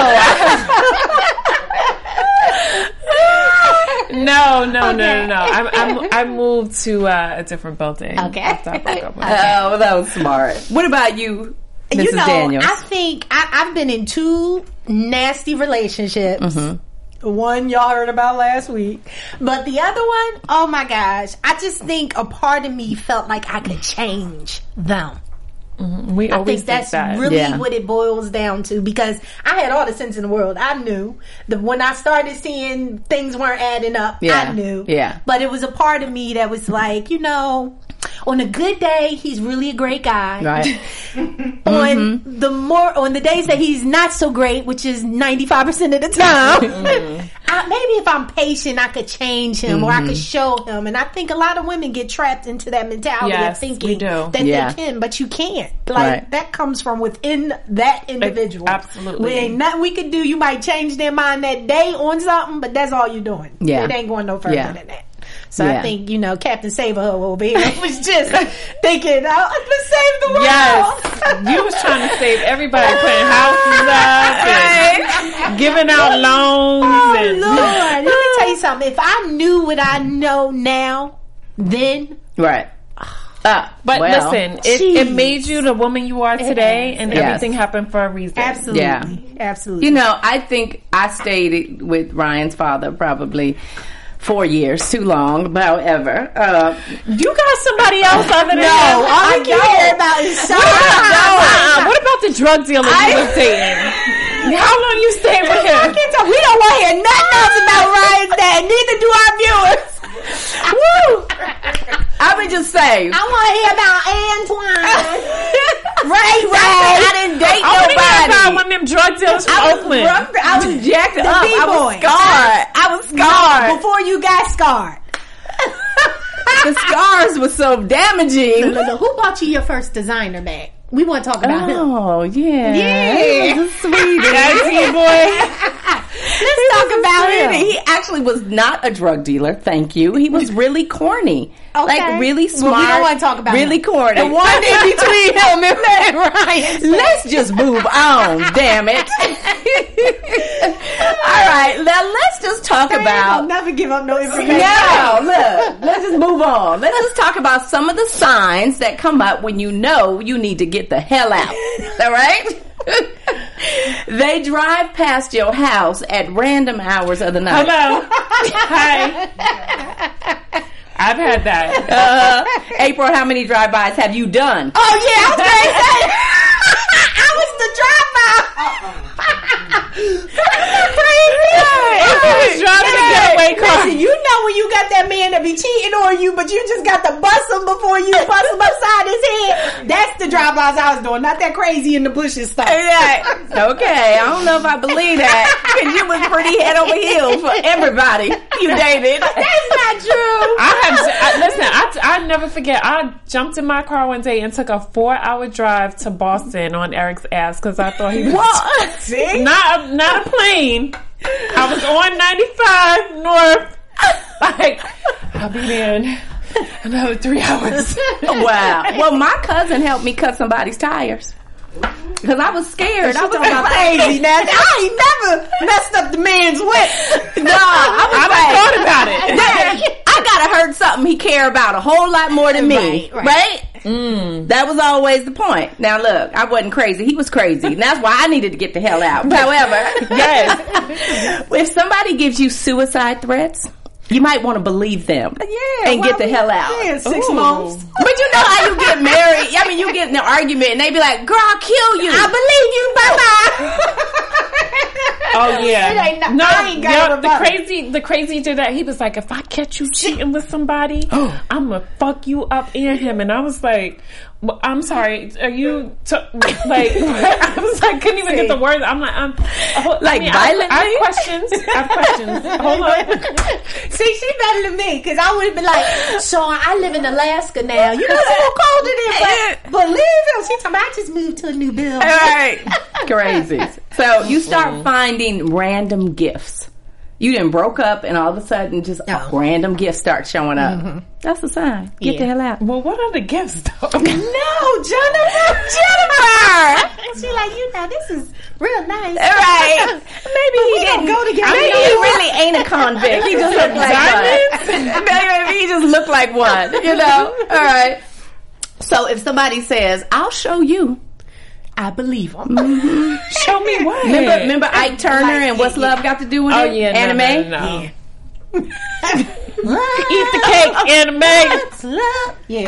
I, no, no, no, no, no. I'm, I'm I moved to uh, a different building. Okay. after I broke up with him. Oh, that was smart. What about you, Missus You know, Daniels? I think I, I've been in two nasty relationships. Mm-hmm. One y'all heard about last week, but the other one, oh my gosh! I just think a part of me felt like I could change them. We I always think that's that. really Yeah. what it boils down to, because I had all the sense in the world. I knew that when I started seeing things weren't adding up, Yeah. I knew. Yeah. But it was a part of me that was like, you know, on a good day, he's really a great guy. Right. On the more on the days that he's not so great, which is ninety-five percent of the time, I, maybe if I'm patient, I could change him or I could show him. And I think a lot of women get trapped into that mentality Yes, of thinking we do. that Yeah. they can, but you can't. Like Right. that comes from within that individual. absolutely. We ain't nothing we could do. You might change their mind that day on something, but that's all you're doing. Yeah. It ain't going no further Yeah. than that. So Yeah. I think, you know, Captain Save-A over here was just thinking, oh, let's save the world. Yes, you was trying to save everybody, putting houses up, and giving out loans. Oh, and Lord. Let me tell you something. If I knew what I know now, then Right. Uh, But well, listen, it, it Jeez. made you the woman you are today, and Yes. everything happened for a reason. absolutely. Yeah. Absolutely. You know, I think I stayed with Ryan's father probably four years too long. However, uh, You got somebody else other than no, him? all I I care about is What about, no, uh-uh. What about the drug dealer you was dating? How long you stayed with him? We don't want to hear nothing else about Ryan's dad. Neither do our viewers. woo! I would just say, I want to hear about Antoine. Ray Ray, I didn't date I want to hear about nobody. one of them drug dealers from I was Oakland. rough, I was jacked up. I was B-boy. scarred. I was scarred. Before you got scarred. The scars were so damaging. Look, who bought you your first designer bag? We want to talk about him. Oh yeah, Yeah. It was a sweetie. That's you, boy. Let's talk about pretty. him? He actually was not a drug dealer. Thank you. He was really corny. Okay. Like really smart. Well, we don't want to talk about really him. corny. The one in between him and Ryan. Let's just move on, damn it. All right, now let's just talk I'll about. never give up no information. No, look, let's just move on. Let's just talk about some of the signs that come up when you know you need to get the hell out. All right? They drive past your house at random hours of the night. Hello. Hi. I've had that. Uh, April, how many drive-bys have you done? Oh yeah, I was gonna say I was the drive-by. Crazy. Driving a getaway car. Listen, you know when you got that man that be cheating on you, but you just got to bust him before you bust him upside his head. That's the drive-bys I was doing, not that crazy in the bushes stuff. Yeah. Okay, I don't know if I believe that because you was pretty head over heels for everybody you dated. That's not true. I have. I, listen, I I never forget. I jumped in my car one day and took a four-hour drive to Boston on Eric's ass because I thought he was What? See? not a, not a plane. I was on ninety-five north. Like I'll be there in another three hours. Wow. Well, my cousin helped me cut somebody's tires because I was scared. I was talking about like, crazy now. I ain't never messed up the man's whip. No, I was I like, thought about it. Dang, I gotta hurt something he care about a whole lot more than me, Right, right? right. Mm. That was always the point. Now look, I wasn't crazy. He was crazy. And that's why I needed to get the hell out. However, Yes. if somebody gives you suicide threats, you might want to believe them Yeah, and why get the we- hell out. Yeah, six Ooh. months. But you know how you get married? I mean, you get in an argument and they be like, girl, I'll kill you. I believe you. Bye bye. Oh yeah. It ain't not- no, I ain't got yeah, no the rebuttal. crazy, the crazy did that. He was like, if I catch you cheating with somebody, I'm gonna fuck you up and him. And I was like, well, I'm sorry. Are you t- like? I was like, couldn't even get the words. I'm like, I'm Like I mean, I, violently? I have questions. I have questions. Hold on. See, she better than me because I would have been like, Sean, I live in Alaska now. You know it's a little colder there, but believe him. She told me I just moved to a new building. All right. Crazy. So you start finding random gifts. You done broke up and all of a sudden just No. random gifts start showing up. Mm-hmm. That's a sign. Get the Yeah. hell out. Well, what are the gifts though? No, Jennifer. Jennifer. She like, you know, this is real nice. All right. Maybe he we don't didn't go together. Maybe he really ain't a convict. He just looked like Diamonds? one. Maybe he just looked like one. You know? All right. So if somebody says, I'll show you. I believe him. Show me what? Remember, remember Ike Turner Like, and What's yeah, Love Got to Do with Oh it? yeah, no, Anime? No, no, no. Eat Eat the cake, anime. Love. Yeah.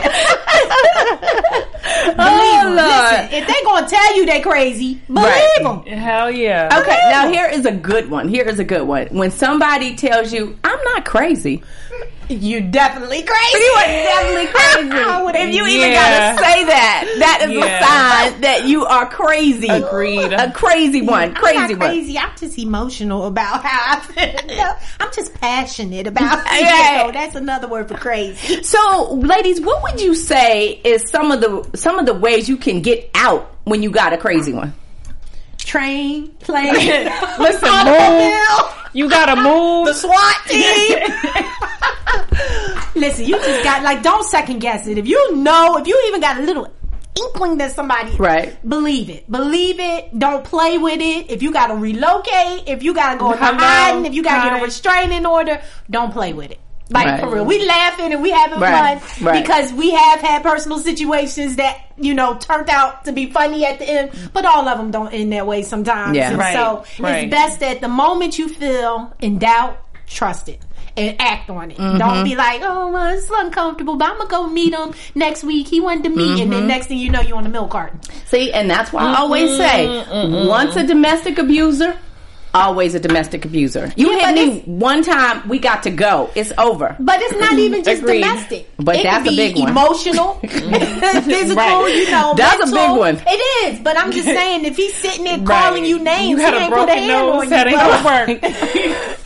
Oh, Lord. Lord. Listen, if they gonna tell you they crazy, believe Right. them. Hell yeah. Okay, now here is a good one. Here is a good one. When somebody tells you, I'm not crazy. You definitely crazy. You are definitely crazy. If you even Yeah. gotta say that, that is Yeah. a sign that you are crazy. Agreed. A crazy one. Crazy I'm not one. crazy. I'm just emotional about how I feel. I'm just passionate about it. Yeah. So that's another word for crazy. So, ladies, what would you say is some of the some of the ways you can get out when you got a crazy one? Train, plane, Listen, move. automobile, You gotta move. the SWAT team. Listen, you just got like don't second guess it. If you know, if you even got a little inkling that somebody Right. believe it, believe it. Don't play with it. If you got to relocate, if you got to go into Hello. hiding, if you got to get Hi. a restraining order, don't play with it. Like Right. for real, we laughing and we having Right. fun Right. because we have had personal situations that you know turned out to be funny at the end, but all of them don't end that way sometimes. Yeah. And Right. so Right. it's best that the moment you feel in doubt, trust it and act on it. Mm-hmm. Don't be like, oh, well, it's uncomfortable, but I'm gonna go meet him next week. He wanted to meet, and Mm-hmm. then next thing you know, you're on the milk carton. See, and that's why I always say, once a domestic abuser, always a domestic abuser. You Yeah, hit but me it's- one time, we got to go. It's over. But it's not even just Agreed. domestic. But it that's can a be big one. emotional, physical, Right. you know. That's a mental. big one. It is, but I'm just saying, if he's sitting there Right. calling you names, You he had a ain't put a broken hand nose, on that you. ain't but- gonna work.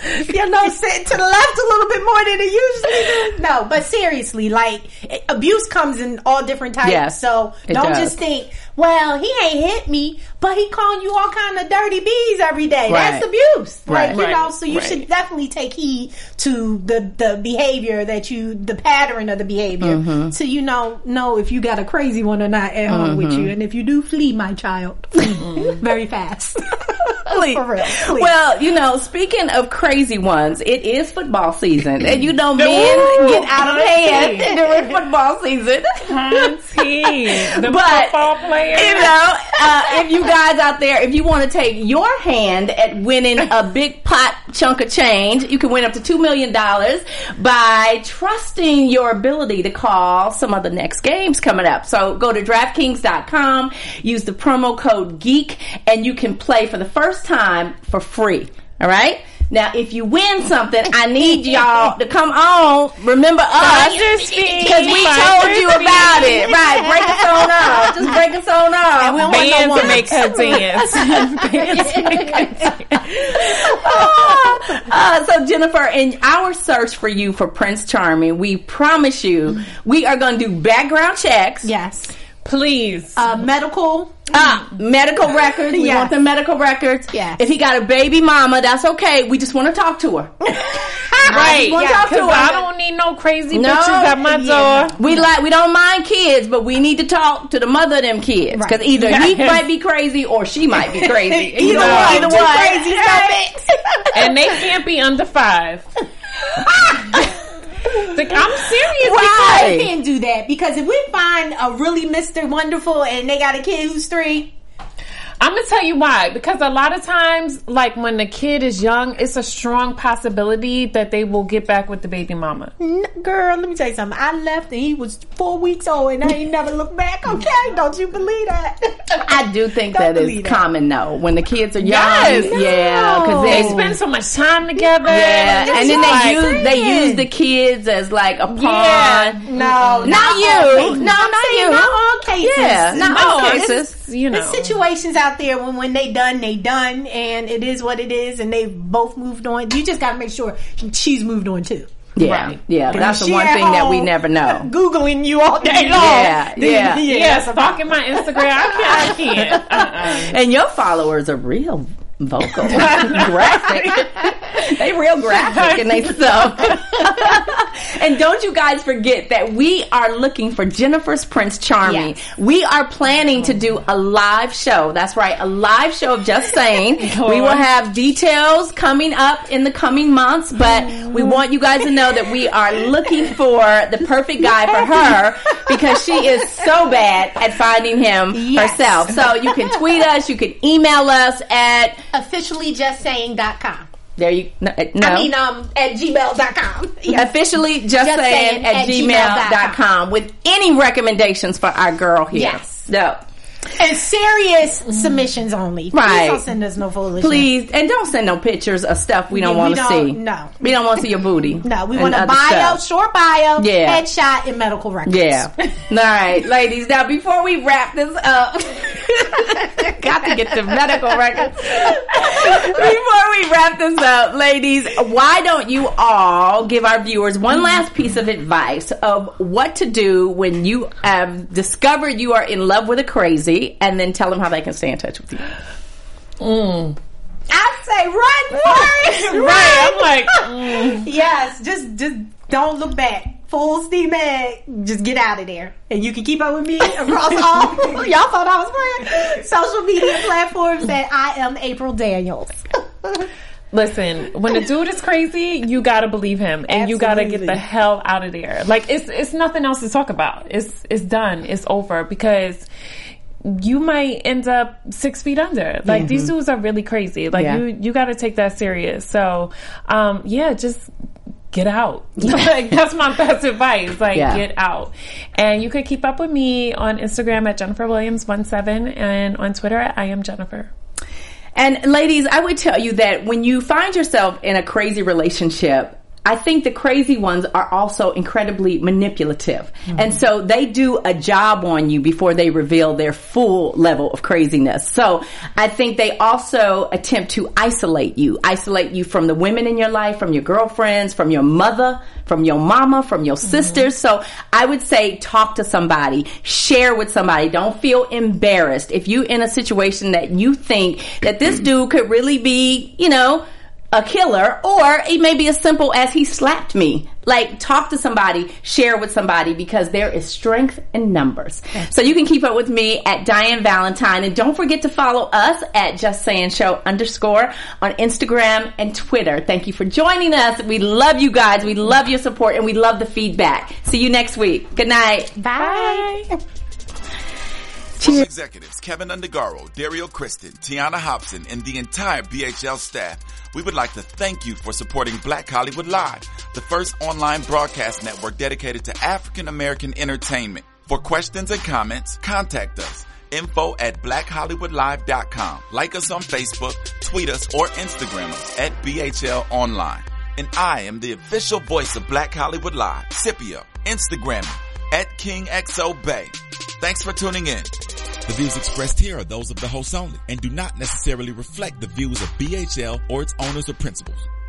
you know, sit to the left a little bit more than it usually do. No, but seriously, like, abuse comes in all different types. Yes, so don't does. just think, well, he ain't hit me, but he calling you all kind of dirty bees every day. Right. That's abuse. Right. Like, you Right. know, so you Right. should definitely take heed to the, the behavior that you, the pattern of the behavior. Mm-hmm. So you know, know if you got a crazy one or not at home with you. And if you do, flee, my child. Flee. Very fast. Please. For real. Please. Well, you know, speaking of crazy ones, it is football season. And you know, men Ooh, get out of hand during football season. Auntie, the But, football player. You know, uh, if you guys out there, if you want to take your hand at winning a big pot chunk of change, you can win up to two million dollars by trusting your ability to call some of the next games coming up. So go to DraftKings dot com, use the promo code GEEK, and you can play for the first time for free. All right? Now, if you win something, I need y'all to come on. Remember us, because we told you about it. Right? Break us on up. Just break us on up. And we don't want no Bands one- make her dance. Bands make her dance. uh, uh, so, Jennifer, in our search for you for Prince Charming, we promise you we are going to do background checks. Yes. Please. Uh, medical. Uh, medical records. We Yes. want the medical records. Yes. If he got a baby mama, that's okay. We just want to talk to her. Right. want to Yeah, talk to 'cause her. I don't need no crazy No. bitches at my Yeah. door. We like we don't mind kids, but we need to talk to the mother of them kids because Right. either he Yes. might be crazy or she might be crazy. Either You know, one. either Too one. crazy, so mixed. And they can't be under five. Like, I'm serious. Right. We can't do that because if we find a really Mister Wonderful and they got a kid who's three, I'm gonna tell you why. Because a lot of times, like when the kid is young, it's a strong possibility that they will get back with the baby mama. N- girl, let me tell you something. I left and he was four weeks old and I ain't never looked back. Okay, don't you believe that? I do think Don't that is believe that. common though. When the kids are young, Yes. yeah, because They they spend so much time together. yeah, It's and then like- they use they saying. use the kids as like a pawn. Yeah. No, Not you. all- No, I'm not saying you. Not all cases. Yeah, not No, all it's- cases. You know. There's situations out there when when they done, they done, and it is what it is, and they've both moved on. You just got to make sure she's moved on too. Yeah, Right. yeah, And that's if the she one at thing that we home never know. Googling you all day long. Yeah, then- yeah. Yeah, that's a problem. stalking my Instagram. I can't. I can't. Uh-uh. And your followers are real vocal, graphic. They real graphic and they stuff. And don't you guys forget that we are looking for Jennifer's Prince Charming. Yes. We are planning to do a live show. That's right, a live show of Just Saying. We will have details coming up in the coming months, but we want you guys to know that we are looking for the perfect guy for her because she is so bad at finding him Yes. herself. So you can tweet us, you can email us at officially just saying dot com. there you no, uh, no. I mean, um, at gmail dot com. Yes. officially just, Just saying, saying at, at gmail dot com with any recommendations for our girl here. Yes. No. And serious submissions only. Please Right. don't send us no foolishness. Please, and don't send no pictures of stuff we don't Yeah, we want to see. don't- no. We don't want to see your booty. No, we and want a other bio, stuff. short bio, Yeah. headshot, and medical records. Yeah. All right, ladies. Now, before we wrap this up, got to get the medical records. Before we wrap this up, ladies, why don't you all give our viewers one last piece of advice of what to do when you have discovered you are in love with a crazy, and then tell them how they can stay in touch with you. Mm. I say run for it. Right. I'm like, mm. Yes, just just don't look back. Full steam ahead. Just get out of there. And you can keep up with me across all, y'all thought I was playing, social media platforms that I am April Daniels. Listen, when the dude is crazy, you gotta believe him, and you gotta get Absolutely. the hell out of there. Like, it's it's nothing else to talk about. It's it's done. It's over, because you might end up six feet under. Like, these dudes are really crazy. Like, Yeah. you you gotta take that serious. So, um, yeah, just get out. Like, that's my best advice. Like, Yeah. get out. And you could keep up with me on Instagram at Jennifer Williams seventeen and on Twitter at I am Jennifer. And ladies, I would tell you that when you find yourself in a crazy relationship, I think the crazy ones are also incredibly manipulative. Mm-hmm. And so they do a job on you before they reveal their full level of craziness. So I think they also attempt to isolate you, isolate you from the women in your life, from your girlfriends, from your mother, from your mama, from your mm-hmm. sisters. So I would say talk to somebody, share with somebody. Don't feel embarrassed. If you're in a situation that you think that this dude could really be, you know, a killer, or it may be as simple as he slapped me. Like, talk to somebody, share with somebody, because there is strength in numbers. Okay. So you can keep up with me at Diane Valentine, and don't forget to follow us at Just Saying Show underscore on Instagram and Twitter. Thank you for joining us. We love you guys. We love your support, and we love the feedback. See you next week. Good night. Bye. Bye. From executives Kevin Undergaro, Dario Kristen, Tiana Hobson, and the entire B H L staff, we would like to thank you for supporting Black Hollywood Live, the first online broadcast network dedicated to African American entertainment. For questions and comments, contact us. Info at black hollywood live dot com. Like us on Facebook, tweet us, or Instagram us at B H L Online. And I am the official voice of Black Hollywood Live, Scipio, Instagram at King X O Bay. Thanks for tuning in. The views expressed here are those of the host only and do not necessarily reflect the views of B H L or its owners or principals.